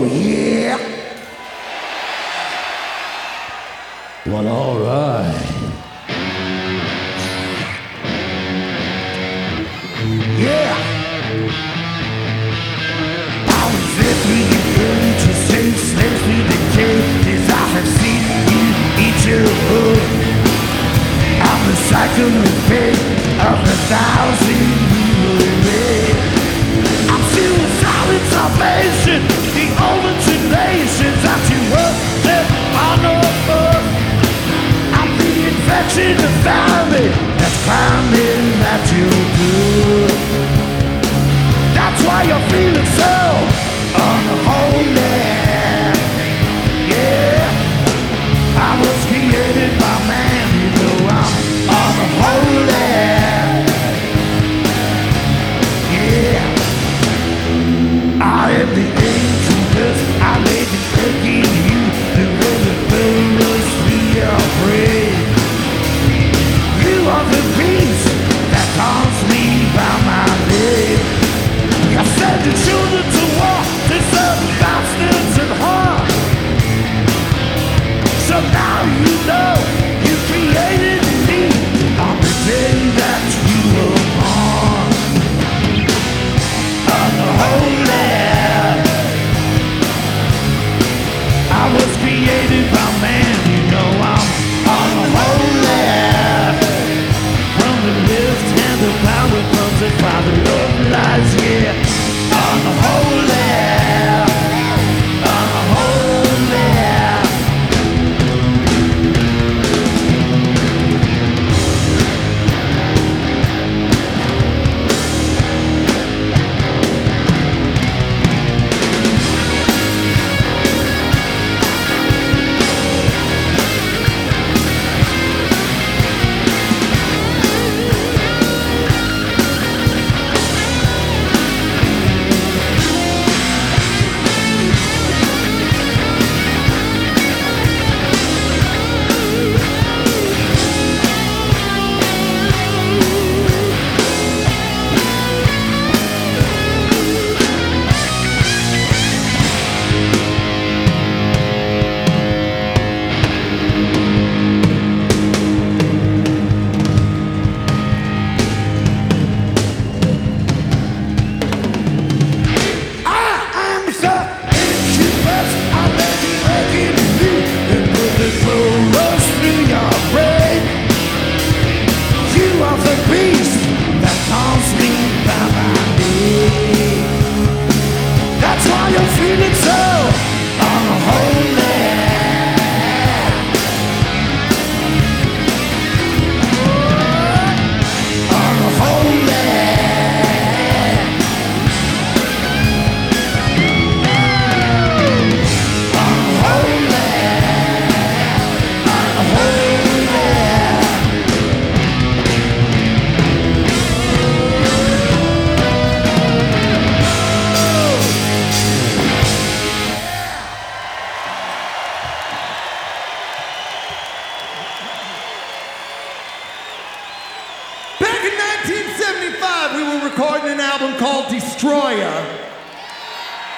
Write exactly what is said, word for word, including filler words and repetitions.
yeah. Well, all right. Yeah. I was there through the early to say, slaves through the cages. I have seen you eat your hood. I'm the cycle of fate of the thousand we will live. I'm still the silent salvation, the hallucinations that you worship on earth. I'm the infection of family that's climbing at your door. That's why you're feeling so unholy. Yeah, I was created by man, you know I'm unholy. Yeah, I am the angel dust, I laid the egg in you, the way the blood runs through your brain. You are the beast that calls me by my name. I send the children to war to serve the bastards and harm. So now you know you created me on the day that you were born. Unholy. I was created by man, you know I'm unholy. From the lift and the power comes the father of lies, yeah. Unholy, unholy. Back in nineteen seventy-five, we were recording an album called Destroyer.